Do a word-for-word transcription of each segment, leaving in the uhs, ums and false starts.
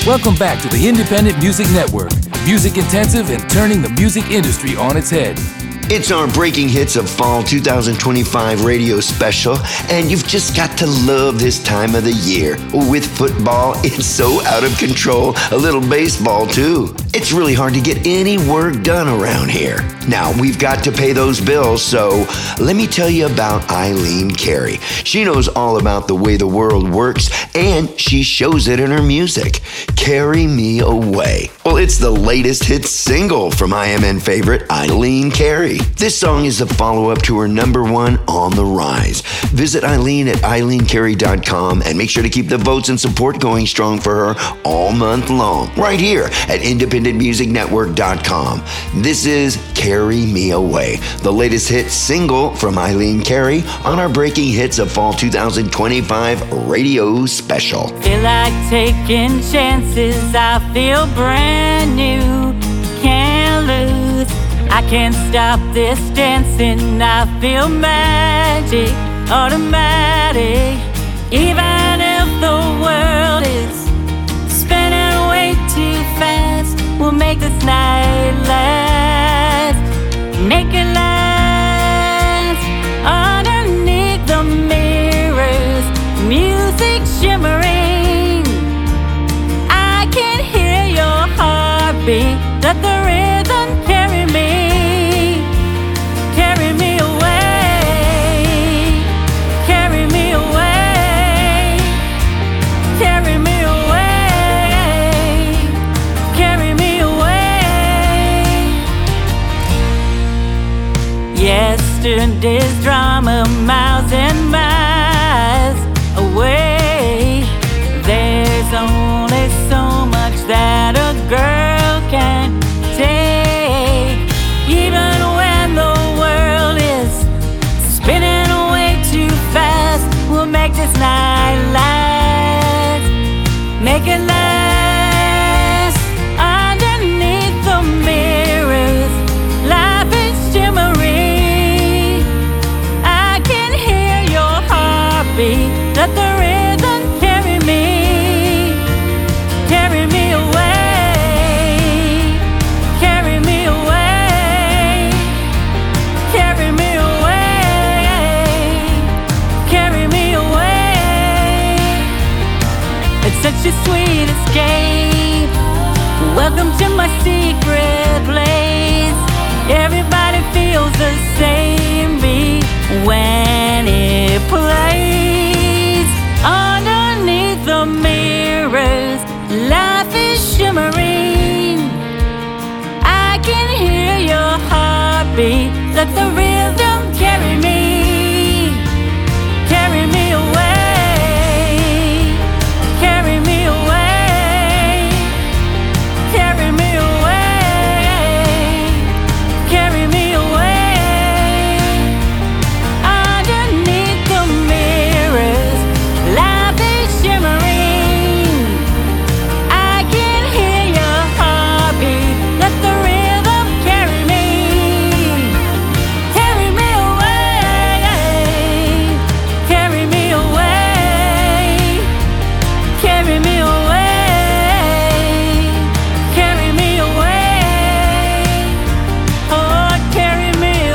Welcome back to the Independent Music Network, music intensive and turning the music industry on its head. It's our Breaking Hits of Fall twenty twenty-five radio special, and you've just got to love this time of the year. With football, it's so out of control. A little baseball, too. It's really hard to get any work done around here. Now, we've got to pay those bills, so let me tell you about Eileen Carey. She knows all about the way the world works, and she shows it in her music. Carry Me Away. Well, it's the latest hit single from I M N favorite Eileen Carey. This song is the follow-up to her number one, On the Rise. Visit Eileen at eileen carey dot com and make sure to keep the votes and support going strong for her all month long, right here at independent music network dot com. This is Carry Me Away, the latest hit single from Eileen Carey on our Breaking Hits of Fall twenty twenty-five radio special. Feel like taking chances, I feel brand new, can't lose. I can't stop this dancing, I feel magic, automatic. Even if the world is spinning way too fast, we'll make this night last, make it last. Underneath the mirrors, music shimmering, I can hear your heartbeat, let the rhythm carry me. Yesterday's drama, miles and miles away. There's only so much that a girl can take. Even when the world is spinning way too fast, we'll make this night last, make it last. Underneath the mirrors, life is shimmering, let the rhythm carry me, carry me away, carry me away, carry me away, carry me away. It's such a sweet escape. Welcome to my secret place. Everybody feels the same beat when it plays. Underneath the mirrors, life is shimmering, I can hear your heartbeat, let the rhythm carry me, carry me away, carry me away, carry me away, carry me away. Underneath the mirrors, life is shimmering, I can hear your heartbeat, let the rhythm carry me, carry me away, carry me away, carry me away, carry me away, oh, carry me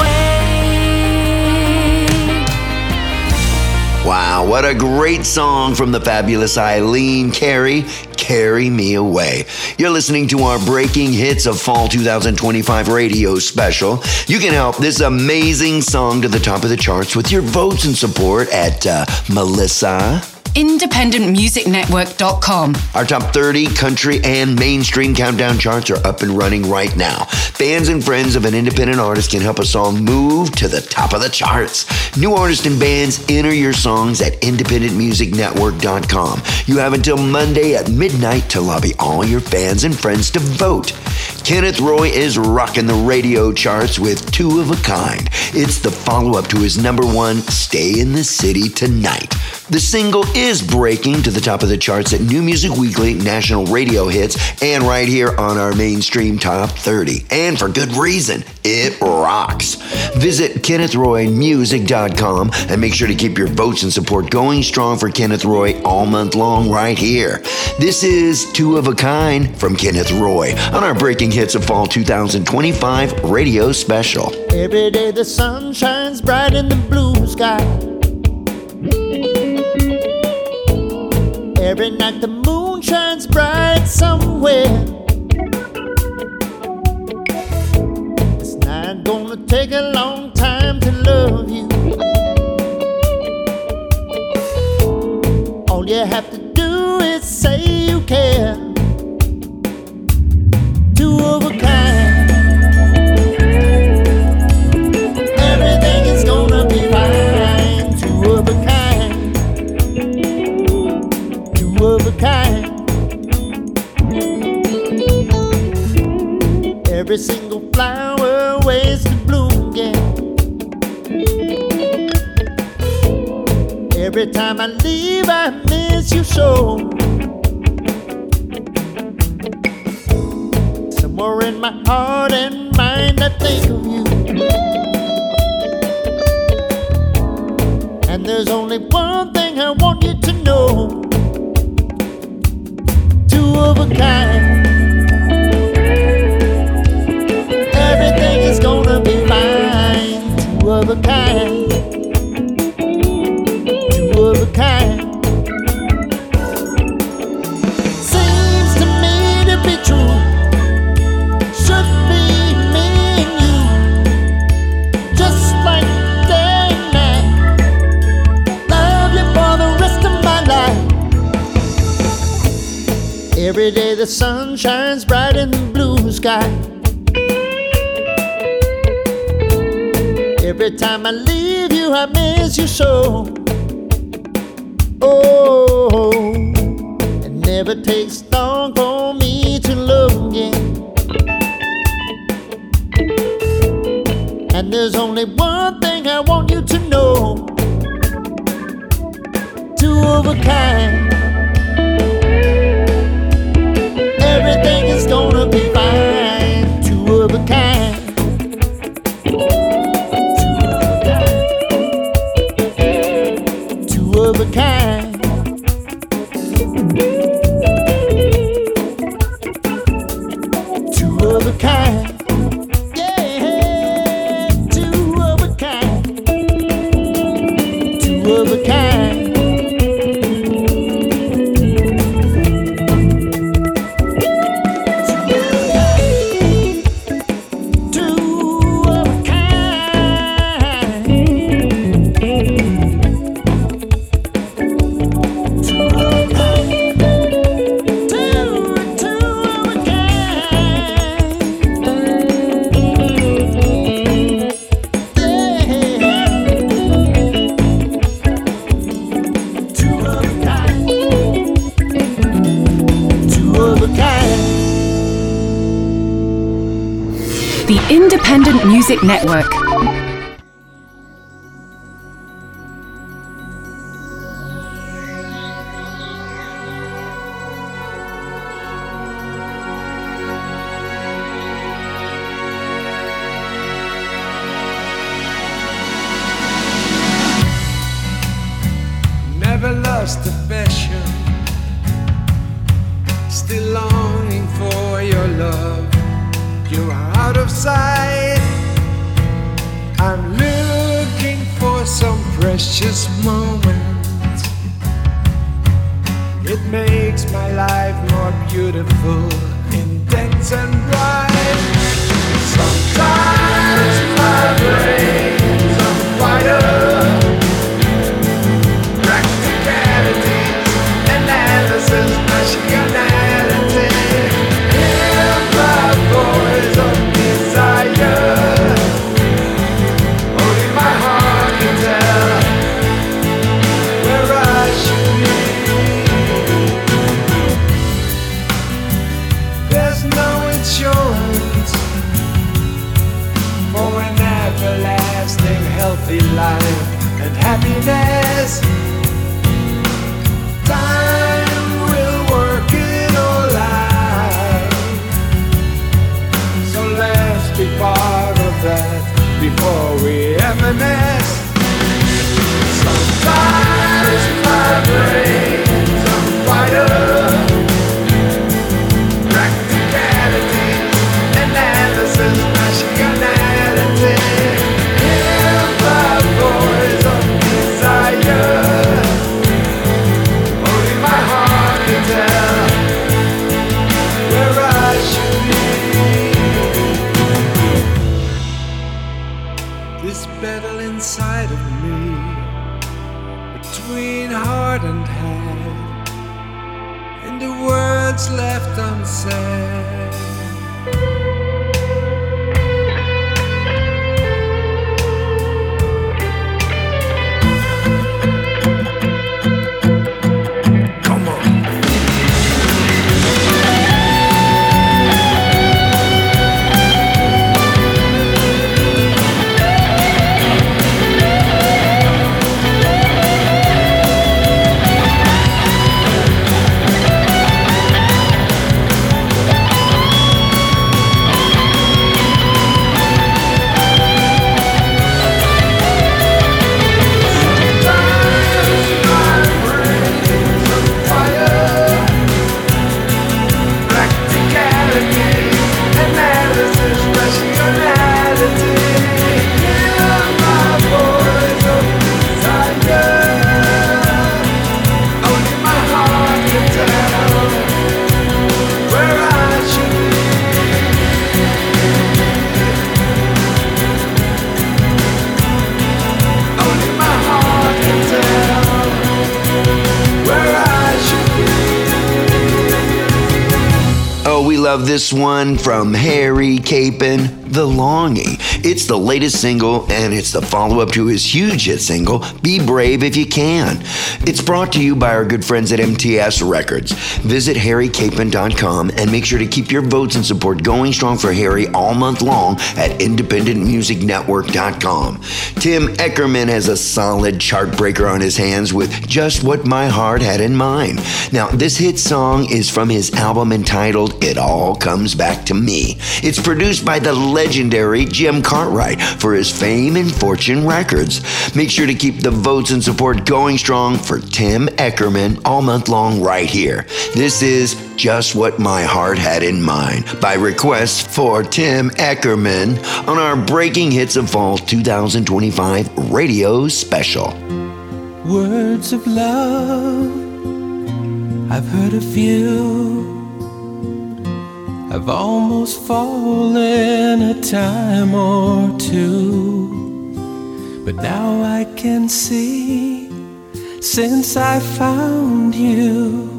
away. Wow, what a great song from the fabulous Eileen Carey, Carry Me Away. You're listening to our Breaking Hits of Fall twenty twenty-five radio special. You can help this amazing song to the top of the charts with your votes and support at uh, Melissa. independent music network dot com. Our top thirty country and mainstream countdown charts are up and running right now. Fans and friends of an independent artist can help a song move to the top of the charts. New artists and bands, enter your songs at independent music network dot com. You have until Monday at midnight to lobby all your fans and friends to vote. Kenneth Roy is rocking the radio charts with Two of a Kind. It's the follow-up to his number one, Stay in the City Tonight. The single is breaking to the top of the charts at New Music Weekly, National Radio Hits, and right here on our mainstream top thirty. And for good reason, it rocks. Visit kenneth roy music dot com and make sure to keep your votes and support going strong for Kenneth Roy all month long right here. This is Two of a Kind from Kenneth Roy on our Breaking Hits of Fall two thousand twenty-five radio special. Every day the sun shines bright in the blue sky. Every night the moon shines bright somewhere. It's not gonna take a long time to love you. All you have to do is say you care. Two of a kind. Everything is gonna be fine. Two of a kind. Two of a kind. Every single flower waits to bloom again. Every time I leave, I miss you so. Somewhere in my heart and mind, I think of you. And there's only one thing I want you to know. Two of a kind. Everything is gonna be fine. Two of a kind. Of a kind. Seems to me to be true. Should be me and you, just like day and night. Love you for the rest of my life. Every day the sun shines bright in the blue sky. Every time I leave you, I miss you so. Oh, it never takes long for me to love again. And there's only one thing I want you to know. Two of a kind. Everything is gonna be fine. Two of a kind. Two of a kind. Two of a kind. Yeah, two of a kind. Two of a kind. The Independent Music Network. Never lost affection, still longing for your love. You're out of sight. I'm looking for some precious moments. It makes my life more beautiful, intense and bright. Sometimes my brain's on fire. Practicality, analysis, nationality. Voice of desire, only my heart can tell where I should be. There's no insurance much left unsaid. Love this one from Harry Capen, The Longing. It's the latest single, and it's the follow-up to his huge hit single, Be Brave If You Can. It's brought to you by our good friends at M T S Records. Visit harry capen dot com and make sure to keep your votes and support going strong for Harry all month long at independent music network dot com. Tim Eckerman has a solid chart breaker on his hands with Just What My Heart Had in Mind. Now, this hit song is from his album entitled It All Comes Back to Me. It's produced by the legendary Jim Cartwright for his Fame and Fortune Records. Make sure to keep the votes and support going strong for Tim Eckerman all month long right here. This is Just What My Heart Had in Mind by request for Tim Eckerman on our Breaking Hits of Fall twenty twenty-five radio special. Words of love, I've heard a few. I've almost fallen a time or two, but now I can see, since I found you,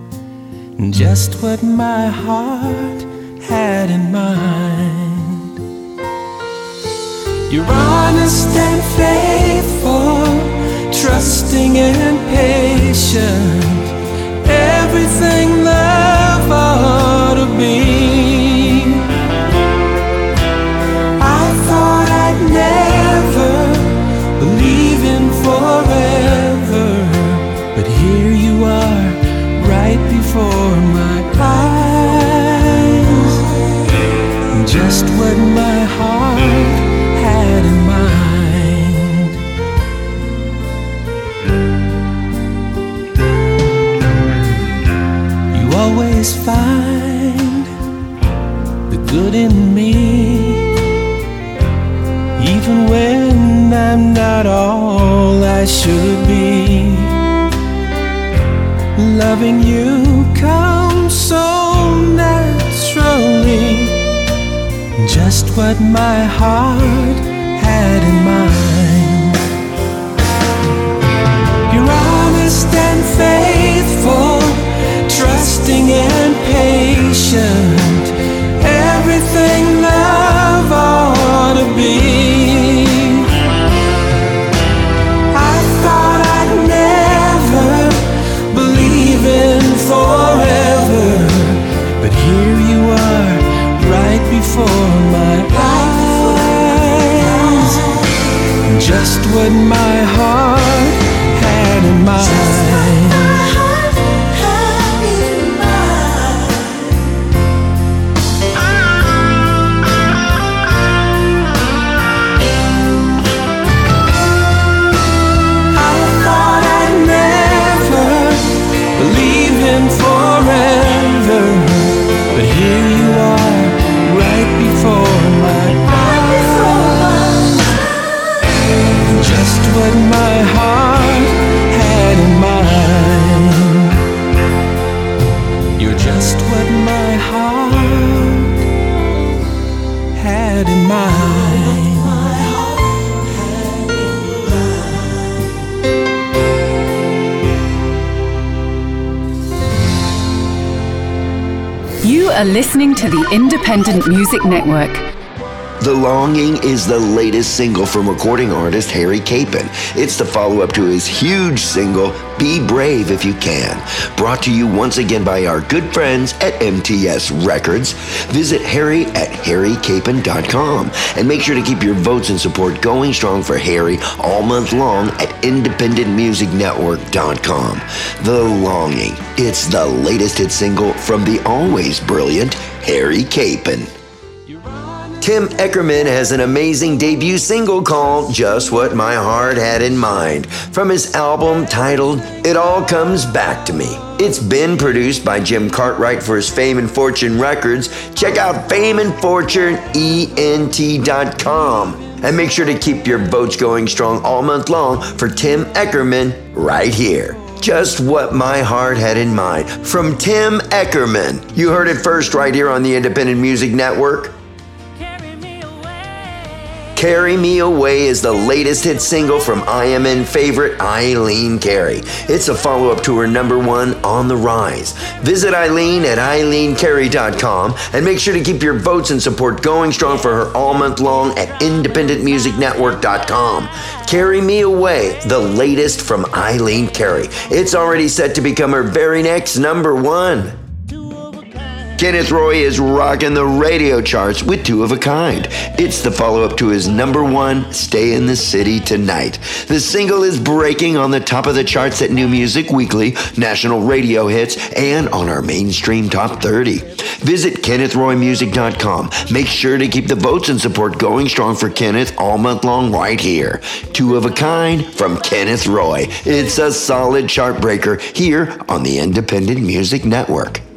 just what my heart had in mind. You're honest and faithful, trusting and patient, everything love ought to be. I thought I'd never believe in forever, but here you are, right before my eyes, just what my heart had in mind. You always find the good in me, even when I'm not all I should be. Loving you comes so naturally, just what my heart had in mind. You're honest and faithful, trusting and patient, everything love ought to be. Forever, but here you are, right before my eyes, just what my heart had in mind. Forever, but here you are, right before my eyes, just what my heart had in mind. You're just what my heart had in mind. You are listening to the Independent Music Network. The Longing is the latest single from recording artist Harry Capen. It's the follow-up to his huge single, Be Brave If You Can. Brought to you once again by our good friends at M T S Records. Visit Harry at harry capen dot com and make sure to keep your votes and support going strong for Harry all month long at independent music network dot com. The Longing. It's the latest hit single from the always brilliant Harry Capen. Tim Eckerman has an amazing debut single called Just What My Heart Had in Mind from his album titled It All Comes Back to Me. It's been produced by Jim Cartwright for his Fame and Fortune Records. Check out fame and fortune ent dot com and make sure to keep your votes going strong all month long for Tim Eckerman right here. Just What My Heart Had in Mind from Tim Eckerman. You heard it first right here on the Independent Music Network. Carry Me Away is the latest hit single from I M N favorite Eileen Carey. It's a follow-up to her number one, On the Rise. Visit Eileen at eileen carey dot com and make sure to keep your votes and support going strong for her all month long at independent music network dot com. Carry Me Away, the latest from Eileen Carey. It's already set to become her very next number one. Kenneth Roy is rocking the radio charts with Two of a Kind. It's the follow-up to his number one, Stay in the City Tonight. The single is breaking on the top of the charts at New Music Weekly, National Radio Hits, and on our mainstream top thirty. Visit kenneth roy music dot com. Make sure to keep the votes and support going strong for Kenneth all month long right here. Two of a Kind from Kenneth Roy. It's a solid chart breaker here on the Independent Music Network.